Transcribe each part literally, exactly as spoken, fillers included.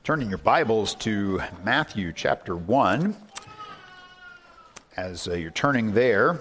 Turn in your Bibles to Matthew chapter one. As uh, you're turning there,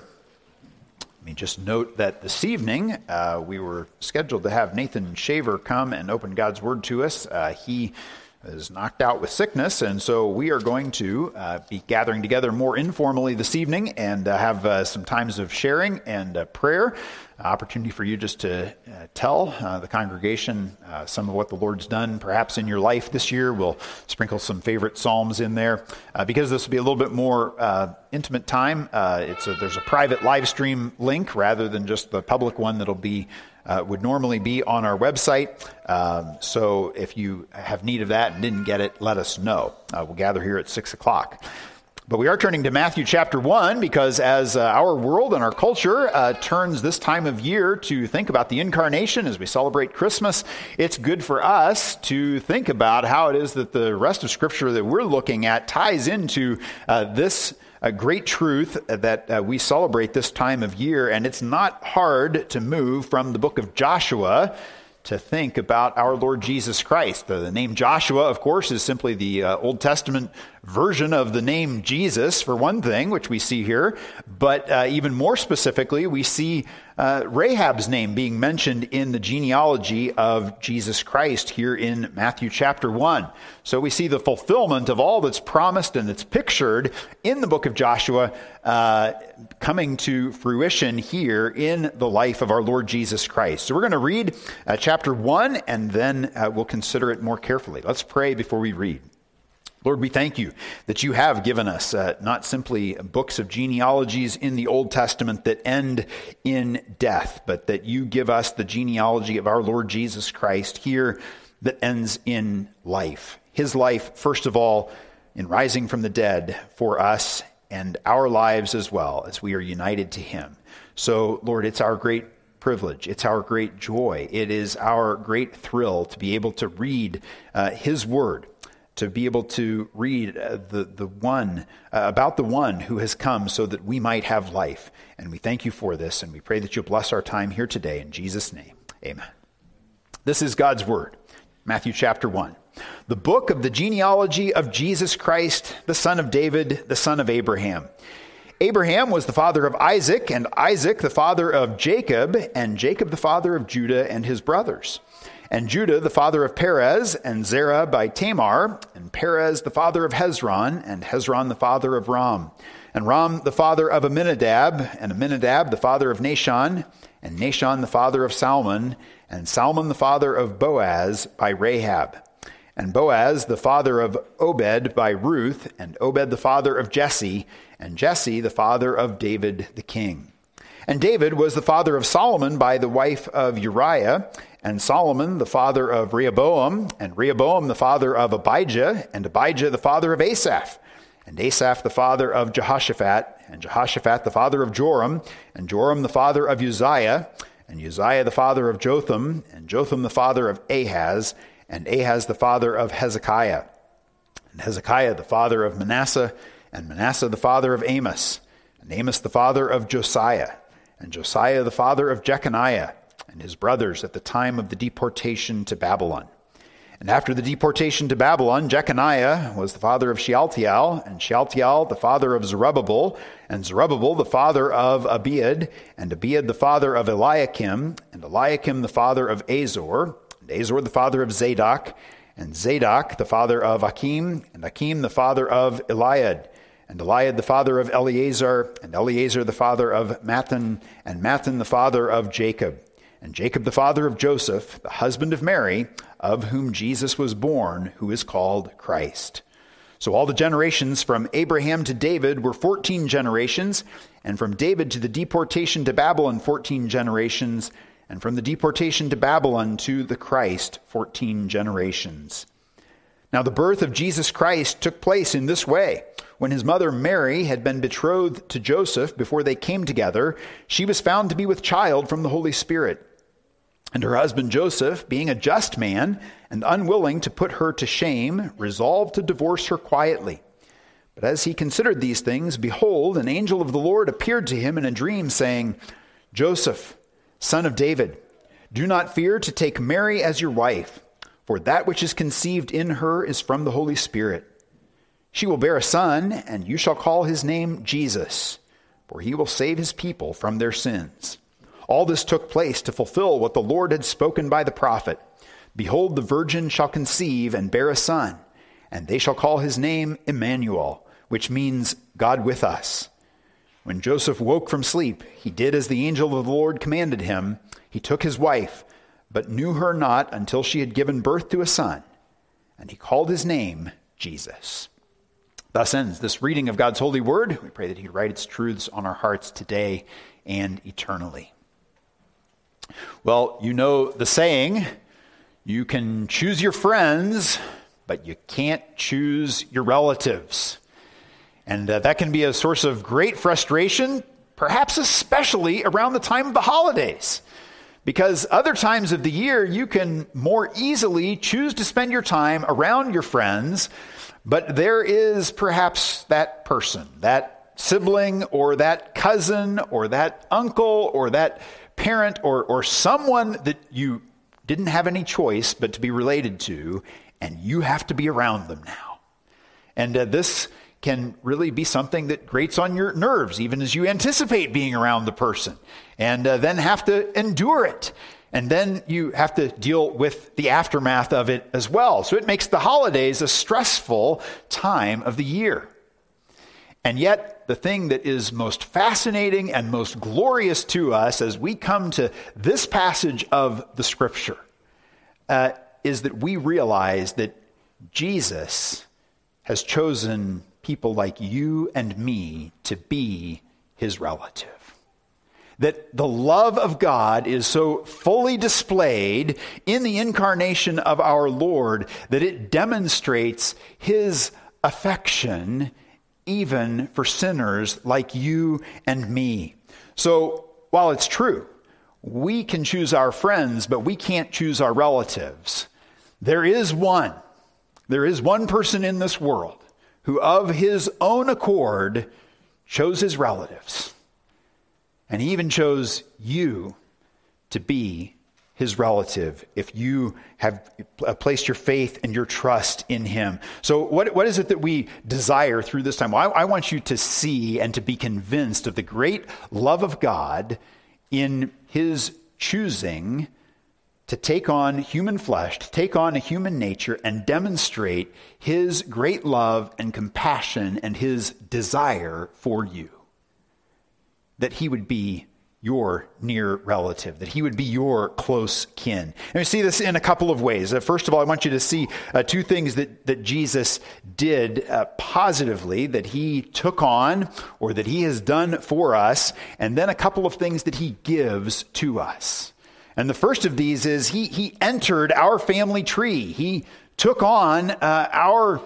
let me just note that this evening uh, we were scheduled to have Nathan Shaver come and open God's Word to us. Uh, he is knocked out with sickness, and so we are going to uh, be gathering together more informally this evening and uh, have uh, some times of sharing and uh, prayer. Opportunity for you just to uh, tell uh, the congregation uh, some of what the Lord's done perhaps in your life this year. We'll sprinkle some favorite psalms in there. Uh, because this will be a little bit more uh, intimate time, uh, it's a, there's a private live stream link rather than just the public one that'll be uh, would normally be on our website. Um, so if you have need of that and didn't get it, let us know. Uh, we'll gather here at six o'clock. But we are turning to Matthew chapter one because as uh, our world and our culture uh, turns this time of year to think about the incarnation as we celebrate Christmas, it's good for us to think about how it is that the rest of Scripture that we're looking at ties into uh, this uh, great truth that uh, we celebrate this time of year. And it's not hard to move from the book of Joshua to think about our Lord Jesus Christ. The name Joshua, of course, is simply the uh, Old Testament version of the name Jesus, for one thing, which we see here. But uh, even more specifically, we see uh, Rahab's name being mentioned in the genealogy of Jesus Christ here in Matthew chapter one. So we see the fulfillment of all that's promised and that's pictured in the book of Joshua uh, coming to fruition here in the life of our Lord Jesus Christ. So we're going to read uh, chapter one, and then uh, we'll consider it more carefully. Let's pray before we read. Lord, we thank you that you have given us uh, not simply books of genealogies in the Old Testament that end in death, but that you give us the genealogy of our Lord Jesus Christ here that ends in life. His life, first of all, in rising from the dead for us and our lives as well as we are united to him. So, Lord, it's our great privilege. It's our great joy. It is our great thrill to be able to read uh, his word, to be able to read uh, the, the one, uh, about the one who has come so that we might have life. And we thank you for this, and we pray that you'll bless our time here today. In Jesus' name, amen. This is God's word. Matthew chapter one. The book of the genealogy of Jesus Christ, the son of David, the son of Abraham. Abraham was the father of Isaac, and Isaac the father of Jacob, and Jacob the father of Judah and his brothers. And Judah the father of Perez, and Zerah by Tamar, and Perez the father of Hezron, and Hezron the father of Ram, and Ram the father of Amminadab, and Amminadab the father of Nahshon, and Nahshon the father of Salmon, and Salmon the father of Boaz by Rahab, and Boaz the father of Obed by Ruth, and Obed the father of Jesse, and Jesse the father of David the king. And David was the father of Solomon by the wife of Uriah, and Solomon the father of Rehoboam, and Rehoboam the father of Abijah, and Abijah the father of Asaph, and Asaph the father of Jehoshaphat, and Jehoshaphat the father of Joram, and Joram the father of Uzziah, and Uzziah the father of Jotham, and Jotham the father of Ahaz, and Ahaz the father of Hezekiah, and Hezekiah the father of Manasseh, and Manasseh the father of Amos, and Amos the father of Josiah, and Josiah the father of Jeconiah, and his brothers at the time of the deportation to Babylon. And after the deportation to Babylon, Jeconiah was the father of Shealtiel, and Shealtiel the father of Zerubbabel, and Zerubbabel the father of Abiad, and Abiad the father of Eliakim, and Eliakim the father of Azor, and Azor the father of Zadok, and Zadok the father of Achim, and Achim the father of Eliad, and Eliad the father of Eleazar, and Eleazar the father of Mathan, and Mathan the father of Jacob, and Jacob the father of Joseph, the husband of Mary, of whom Jesus was born, who is called Christ. So all the generations from Abraham to David were fourteen generations, and from David to the deportation to Babylon, fourteen generations, and from the deportation to Babylon to the Christ, fourteen generations. Now the birth of Jesus Christ took place in this way. When his mother Mary had been betrothed to Joseph before they came together, she was found to be with child from the Holy Spirit. And her husband Joseph, being a just man and unwilling to put her to shame, resolved to divorce her quietly. But as he considered these things, behold, an angel of the Lord appeared to him in a dream, saying, Joseph, son of David, do not fear to take Mary as your wife, for that which is conceived in her is from the Holy Spirit. She will bear a son, and you shall call his name Jesus, for he will save his people from their sins. All this took place to fulfill what the Lord had spoken by the prophet. Behold, the virgin shall conceive and bear a son, and they shall call his name Emmanuel, which means God with us. When Joseph woke from sleep, he did as the angel of the Lord commanded him. He took his wife, but knew her not until she had given birth to a son, and he called his name Jesus. Thus ends this reading of God's holy word. We pray that he write its truths on our hearts today and eternally. Well, you know the saying, you can choose your friends, but you can't choose your relatives. And uh, that can be a source of great frustration, perhaps especially around the time of the holidays. Because other times of the year, you can more easily choose to spend your time around your friends, but there is perhaps that person, that sibling, or that cousin, or that uncle, or that parent, or, or someone that you didn't have any choice but to be related to, and you have to be around them now. And uh, this can really be something that grates on your nerves, even as you anticipate being around the person, and uh, then have to endure it. And then you have to deal with the aftermath of it as well. So it makes the holidays a stressful time of the year. And yet, the thing that is most fascinating and most glorious to us as we come to this passage of the Scripture uh, is that we realize that Jesus has chosen people like you and me to be his relative. That the love of God is so fully displayed in the incarnation of our Lord that it demonstrates his affection even for sinners like you and me. So while it's true, we can choose our friends, but we can't choose our relatives. There is one, there is one person in this world who of his own accord chose his relatives. And he even chose you to be his relative if you have placed your faith and your trust in him. So what, what is it that we desire through this time? Well, I, I want you to see and to be convinced of the great love of God in his choosing to take on human flesh, to take on a human nature and demonstrate his great love and compassion and his desire for you. That he would be your near relative, that he would be your close kin. And we see this in a couple of ways. Uh, first of all, I want you to see uh, two things that, that Jesus did uh, positively, that he took on or that he has done for us, and then a couple of things that he gives to us. And the first of these is he, he entered our family tree. He took on uh, our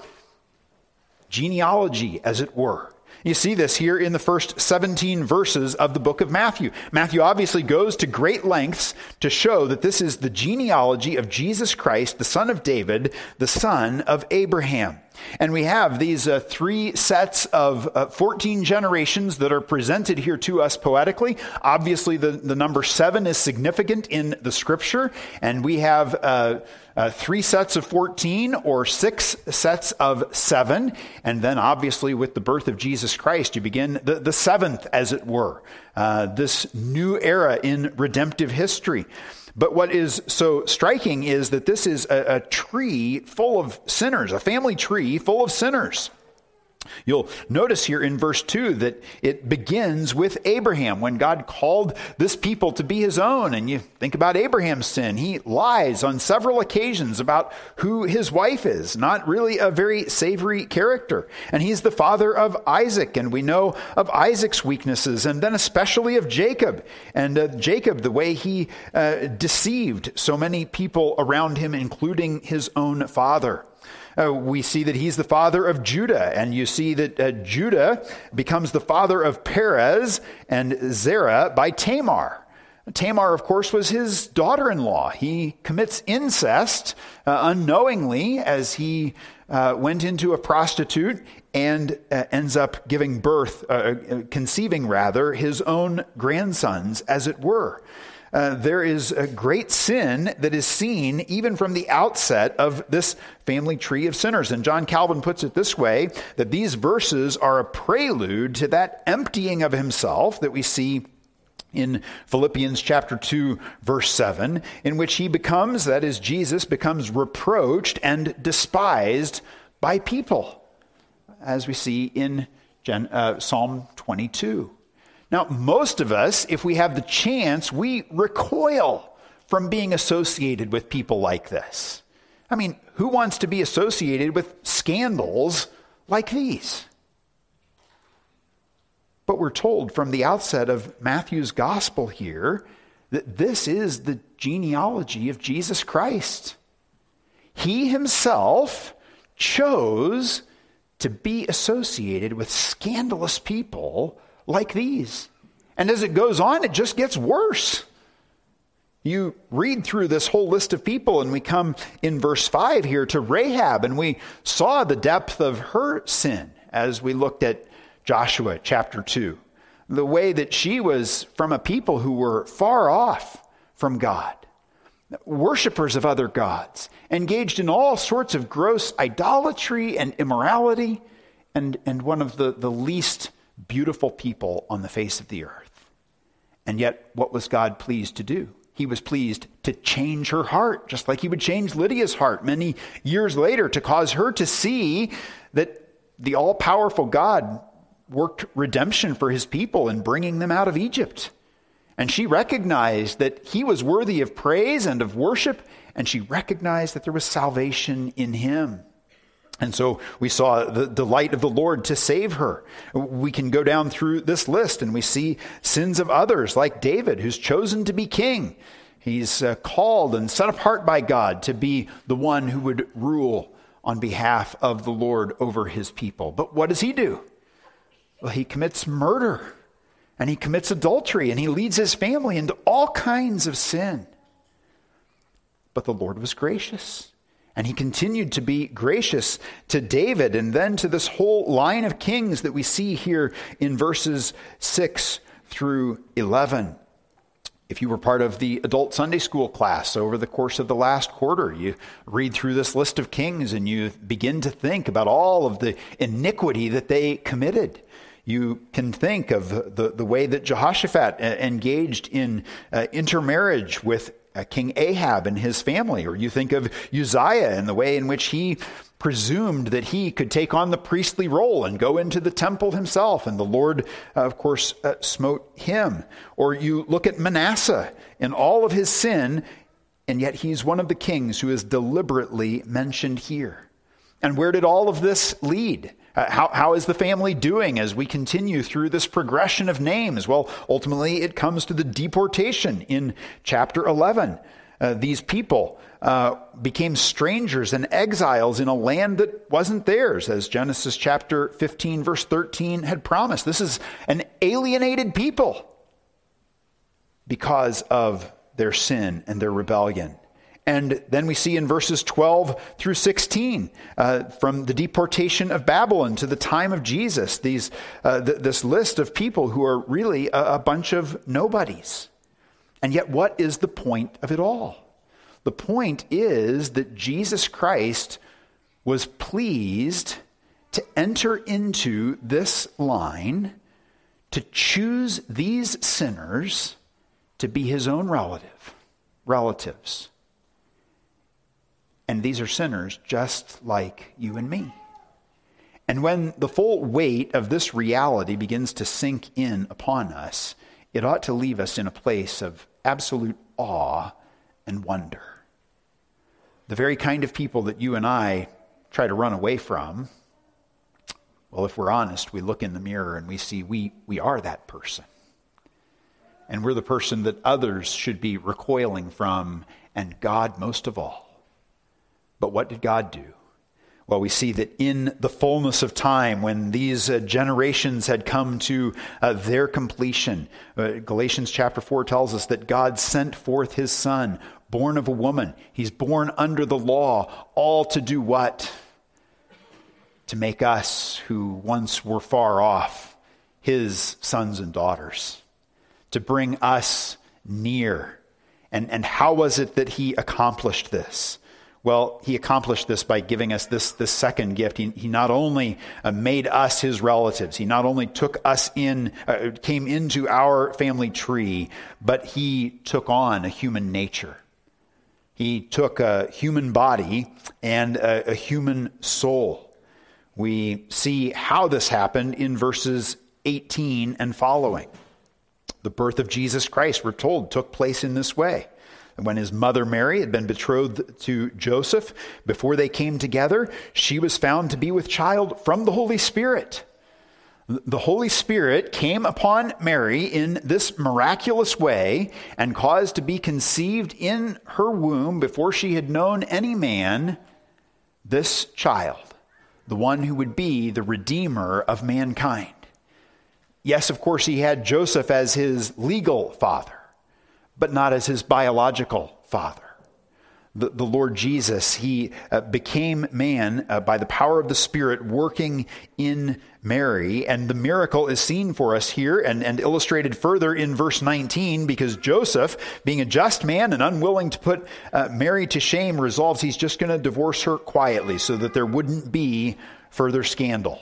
genealogy, as it were. You see this here in the first seventeen verses of the book of Matthew. Matthew obviously goes to great lengths to show that this is the genealogy of Jesus Christ, the son of David, the son of Abraham. And we have these uh, three sets of uh, fourteen generations that are presented here to us poetically. Obviously, the, the number seven is significant in the scripture. And we have uh, uh, three sets of fourteen or six sets of seven. And then obviously with the birth of Jesus Christ, you begin the, the seventh, as it were, uh, this new era in redemptive history. But what is so striking is that this is a, a tree full of sinners, a family tree full of sinners. You'll notice here in verse two that it begins with Abraham when God called this people to be his own. And you think about Abraham's sin. He lies on several occasions about who his wife is, not really a very savory character. And he's the father of Isaac, and we know of Isaac's weaknesses, and then especially of Jacob. And uh, Jacob, the way he uh, deceived so many people around him, including his own father. Uh, we see that he's the father of Judah, and you see that uh, Judah becomes the father of Perez and Zerah by Tamar. Tamar, of course, was his daughter-in-law. He commits incest uh, unknowingly as he uh, went into a prostitute and uh, ends up giving birth, uh, conceiving rather, his own grandsons, as it were. Uh, there is a great sin that is seen even from the outset of this family tree of sinners. And John Calvin puts it this way, that these verses are a prelude to that emptying of himself that we see in Philippians chapter two, verse seven, in which he becomes, that is, Jesus becomes reproached and despised by people, as we see in Gen, uh, Psalm twenty-two. Now, most of us, if we have the chance, we recoil from being associated with people like this. I mean, who wants to be associated with scandals like these? But we're told from the outset of Matthew's gospel here that this is the genealogy of Jesus Christ. He himself chose to be associated with scandalous people like these. And as it goes on, it just gets worse. You read through this whole list of people, and we come in verse five here to Rahab, and we saw the depth of her sin as we looked at Joshua chapter two. The way that she was from a people who were far off from God, worshipers of other gods, engaged in all sorts of gross idolatry and immorality, and, and one of the, the least beautiful people on the face of the earth. And yet, what was God pleased to do? He was pleased to change her heart, just like he would change Lydia's heart many years later, to cause her to see that the all-powerful God worked redemption for his people in bringing them out of Egypt. And she recognized that he was worthy of praise and of worship, and she recognized that there was salvation in him. And so we saw the delight of the Lord to save her. We can go down through this list and we see sins of others, like David, who's chosen to be king. He's uh, called and set apart by God to be the one who would rule on behalf of the Lord over his people. But what does he do? Well, he commits murder, and he commits adultery, and he leads his family into all kinds of sin. But the Lord was gracious. And he continued to be gracious to David and then to this whole line of kings that we see here in verses six through eleven. If you were part of the adult Sunday school class over the course of the last quarter, you read through this list of kings and you begin to think about all of the iniquity that they committed. You can think of the, the way that Jehoshaphat engaged in uh, intermarriage with Uh, King Ahab and his family, or you think of Uzziah and the way in which he presumed that he could take on the priestly role and go into the temple himself, and the Lord, uh, of course, uh, smote him. Or you look at Manasseh and all of his sin, and yet he's one of the kings who is deliberately mentioned here. And where did all of this lead? Uh, how, how is the family doing as we continue through this progression of names? Well, ultimately, it comes to the deportation in chapter eleven. Uh, these people uh, became strangers and exiles in a land that wasn't theirs, as Genesis chapter fifteen, verse thirteen had promised. This is an alienated people because of their sin and their rebellion. And then we see in verses twelve through sixteen, uh, from the deportation of Babylon to the time of Jesus, these uh, th- this list of people who are really a, a bunch of nobodies. And yet, what is the point of it all? The point is that Jesus Christ was pleased to enter into this line, to choose these sinners to be his own relative, relatives. And these are sinners just like you and me. And when the full weight of this reality begins to sink in upon us, it ought to leave us in a place of absolute awe and wonder. The very kind of people that you and I try to run away from, well, if we're honest, we look in the mirror and we see we, we are that person. And we're the person that others should be recoiling from, and God most of all. But what did God do? Well, we see that in the fullness of time, when these uh, generations had come to uh, their completion, uh, Galatians chapter four tells us that God sent forth his Son, born of a woman. He's born under the law, all to do what? To make us, who once were far off, his sons and daughters. To bring us near And, and how was it that he accomplished this? Well, he accomplished this by giving us this, this second gift. He, he not only uh, made us his relatives, he not only took us in, uh, came into our family tree, but he took on a human nature. He took a human body and a, a human soul. We see how this happened in verses eighteen and following. The birth of Jesus Christ, we're told, took place in this way. When his mother Mary had been betrothed to Joseph, before they came together, she was found to be with child from the Holy Spirit. The Holy Spirit came upon Mary in this miraculous way and caused to be conceived in her womb before she had known any man, this child, the one who would be the Redeemer of mankind. Yes, of course, he had Joseph as his legal father, but not as his biological father. The, the Lord Jesus, he uh, became man uh, by the power of the Spirit working in Mary. And the miracle is seen for us here and, and illustrated further in verse nineteen, because Joseph, being a just man and unwilling to put uh, Mary to shame, resolves he's just going to divorce her quietly so that there wouldn't be further scandal.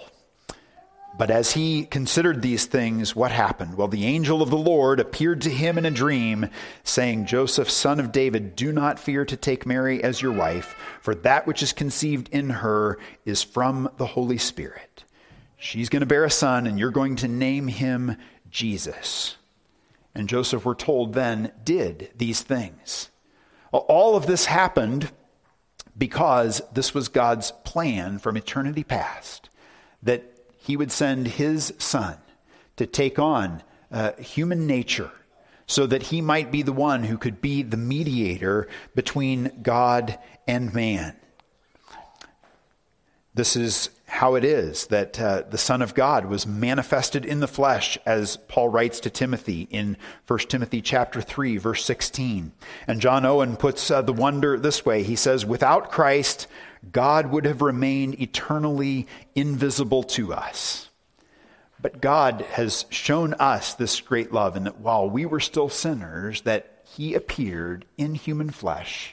But as he considered these things, what happened? Well, the angel of the Lord appeared to him in a dream, saying, Joseph, son of David, do not fear to take Mary as your wife, for that which is conceived in her is from the Holy Spirit. She's going to bear a son, and you're going to name him Jesus. And Joseph, we're told then, did these things. All of this happened because this was God's plan from eternity past, that he would send his son to take on uh, human nature so that he might be the one who could be the mediator between God and man. This is how it is that uh, the Son of God was manifested in the flesh, as Paul writes to Timothy in First Timothy chapter three, verse sixteen. And John Owen puts uh, the wonder this way. He says, without Christ, God would have remained eternally invisible to us. But God has shown us this great love, in that while we were still sinners, that he appeared in human flesh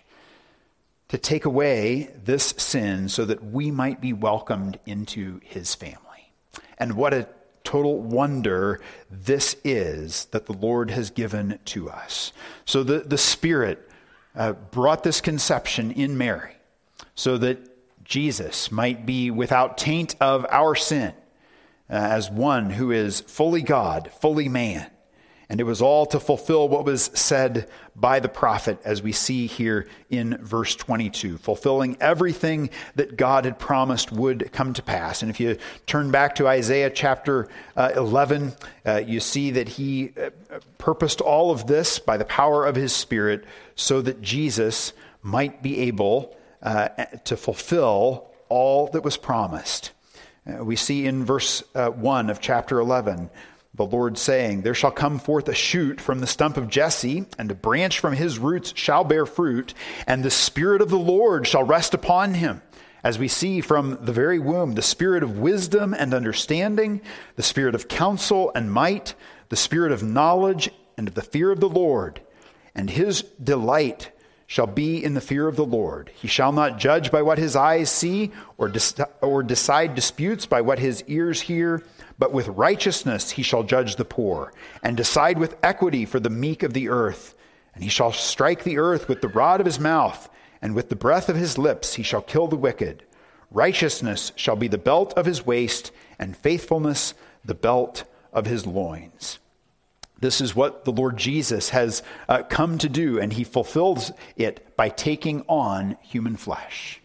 to take away this sin so that we might be welcomed into his family. And what a total wonder this is that the Lord has given to us. So the, the Spirit uh, brought this conception in Mary, so that Jesus might be without taint of our sin, uh, as one who is fully God, fully man. And it was all to fulfill what was said by the prophet, as we see here in verse twenty-two, fulfilling everything that God had promised would come to pass. And if you turn back to Isaiah chapter uh, eleven, uh, you see that he uh, purposed all of this by the power of his Spirit so that Jesus might be able uh, to fulfill all that was promised. Uh, we see in verse uh, one of chapter eleven, the Lord saying, there shall come forth a shoot from the stump of Jesse, and a branch from his roots shall bear fruit, and the Spirit of the Lord shall rest upon him. As we see from the very womb, the Spirit of wisdom and understanding, the Spirit of counsel and might, the Spirit of knowledge and of the fear of the Lord. And his delight shall be in the fear of the Lord. He shall not judge by what his eyes see, or, dis- or decide disputes by what his ears hear, but with righteousness he shall judge the poor, and decide with equity for the meek of the earth. And he shall strike the earth with the rod of his mouth, and with the breath of his lips he shall kill the wicked. Righteousness shall be the belt of his waist, and faithfulness the belt of his loins. This is what the Lord Jesus has uh, come to do, and he fulfills it by taking on human flesh.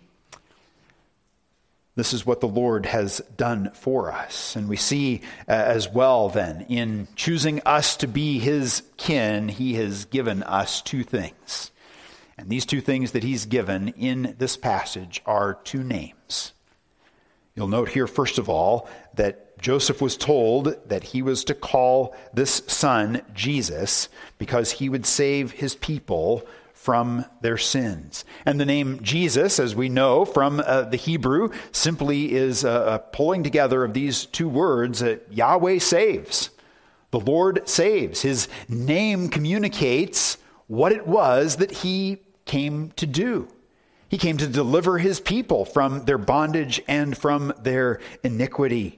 This is what the Lord has done for us. And we see uh, as well then, in choosing us to be his kin, he has given us two things. And these two things that he's given in this passage are two names. You'll note here, first of all, that Joseph was told that he was to call this son Jesus because he would save his people from their sins. And the name Jesus, as we know from uh, the Hebrew, simply is a, a pulling together of these two words, uh, Yahweh saves. The Lord saves. His name communicates what it was that he came to do. He came to deliver his people from their bondage and from their iniquity.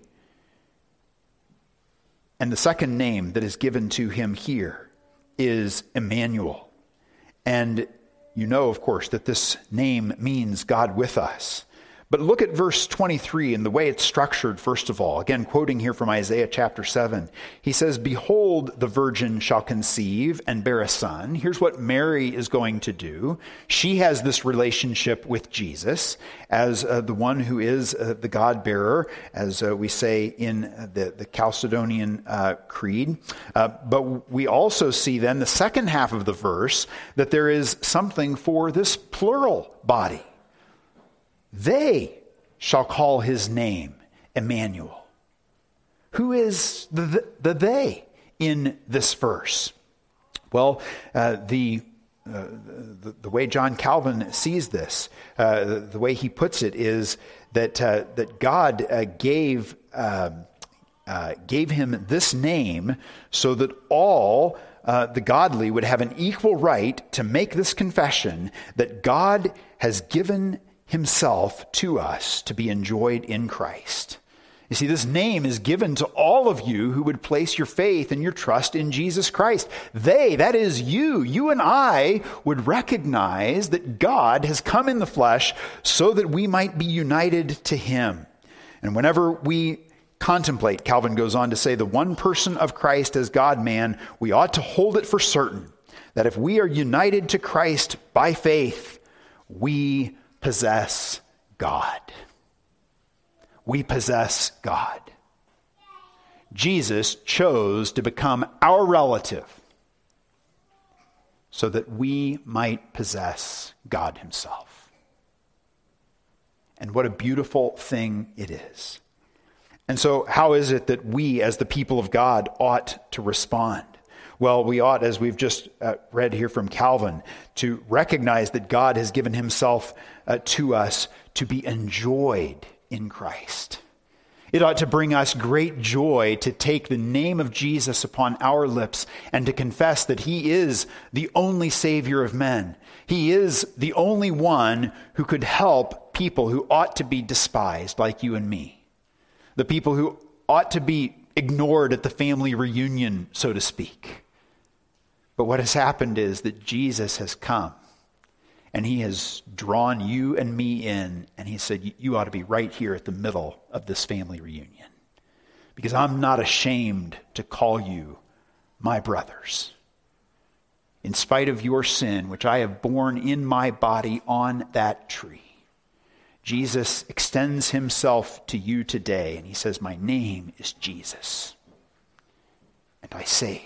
And the second name that is given to him here is Emmanuel. And you know, of course, that this name means God with us. But look at verse twenty-three and the way it's structured, first of all. Again, quoting here from Isaiah chapter seven. He says, "Behold, the virgin shall conceive and bear a son." Here's what Mary is going to do. She has this relationship with Jesus as uh, the one who is uh, the God-bearer, as uh, we say in the, the Chalcedonian uh, Creed. Uh, but we also see then the second half of the verse that there is something for this plural body. They shall call his name Emmanuel. Who is the, the, the they in this verse? Well, uh, the, uh, the the way John Calvin sees this, uh, the, the way he puts it is that uh, that God uh, gave uh, uh, gave him this name so that all uh, the godly would have an equal right to make this confession that God has given himself to us to be enjoyed in Christ. You see, this name is given to all of you who would place your faith and your trust in Jesus Christ. They, that is you, you and I, would recognize that God has come in the flesh so that we might be united to him. And whenever we contemplate, Calvin goes on to say, the one person of Christ as God-man, we ought to hold it for certain that if we are united to Christ by faith, we possess God. We possess God. Jesus chose to become our relative so that we might possess God himself. And what a beautiful thing it is. And so how is it that we as the people of God ought to respond? Well, we ought, as we've just uh, read here from Calvin, to recognize that God has given himself uh, to us to be enjoyed in Christ. It ought to bring us great joy to take the name of Jesus upon our lips and to confess that he is the only Savior of men. He is the only one who could help people who ought to be despised like you and me. The people who ought to be ignored at the family reunion, so to speak. But what has happened is that Jesus has come and he has drawn you and me in, and he said, you ought to be right here at the middle of this family reunion, because I'm not ashamed to call you my brothers. In spite of your sin, which I have borne in my body on that tree, Jesus extends himself to you today, and he says, my name is Jesus, and I save.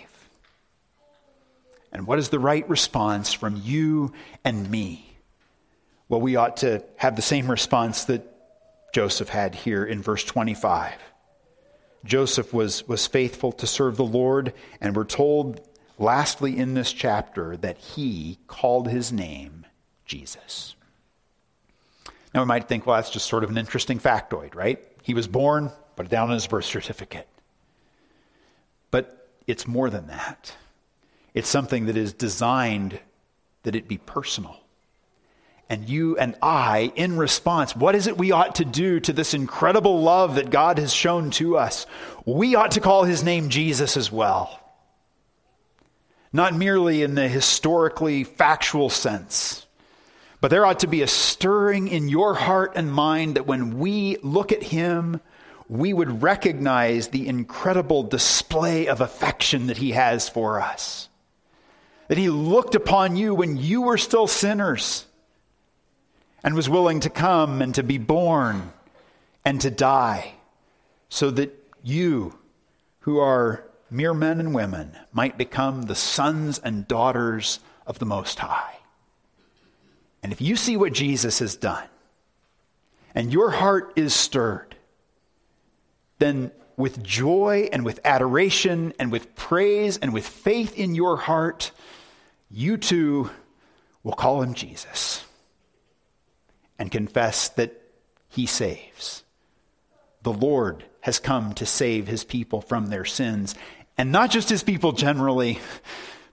And what is the right response from you and me? Well, we ought to have the same response that Joseph had here in verse twenty-five. Joseph was, was faithful to serve the Lord, and we're told lastly in this chapter that he called his name Jesus. Now we might think, well, that's just sort of an interesting factoid, right? He was born, put it down on his birth certificate. But it's more than that. It's something that is designed that it be personal. And you and I, in response, what is it we ought to do to this incredible love that God has shown to us? We ought to call his name Jesus as well. Not merely in the historically factual sense, but there ought to be a stirring in your heart and mind that when we look at him, we would recognize the incredible display of affection that he has for us. That he looked upon you when you were still sinners and was willing to come and to be born and to die so that you, who are mere men and women, might become the sons and daughters of the Most High. And if you see what Jesus has done and your heart is stirred, then with joy and with adoration and with praise and with faith in your heart, you too will call him Jesus and confess that he saves. The Lord has come to save his people from their sins, and not just his people generally,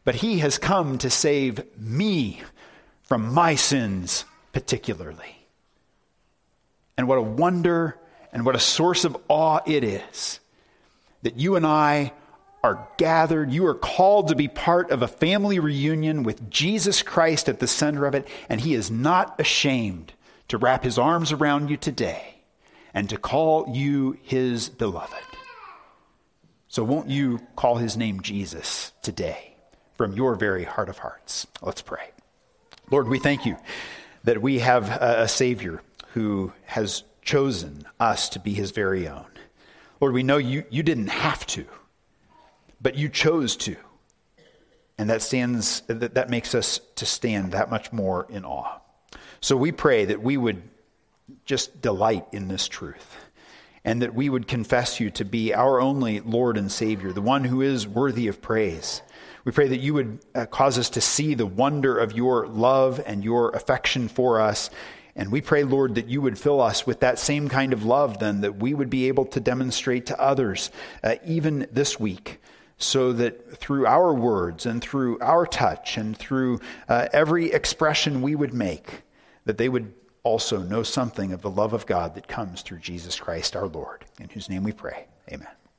but he has come to save me from my sins particularly. And what a wonder and what a source of awe it is that you and I are gathered. You are called to be part of a family reunion with Jesus Christ at the center of it, and he is not ashamed to wrap his arms around you today and to call you his beloved. So won't you call his name Jesus today from your very heart of hearts? Let's pray. Lord, we thank you that we have a Savior who has chosen us to be his very own. Lord, we know you, you didn't have to, but you chose to. And that stands, that, that makes us to stand that much more in awe. So we pray that we would just delight in this truth, and that we would confess you to be our only Lord and Savior, the one who is worthy of praise. We pray that you would uh, cause us to see the wonder of your love and your affection for us. And we pray, Lord, that you would fill us with that same kind of love then that we would be able to demonstrate to others, uh, even this week, so that through our words and through our touch and through uh, every expression we would make, that they would also know something of the love of God that comes through Jesus Christ our Lord, in whose name we pray. Amen.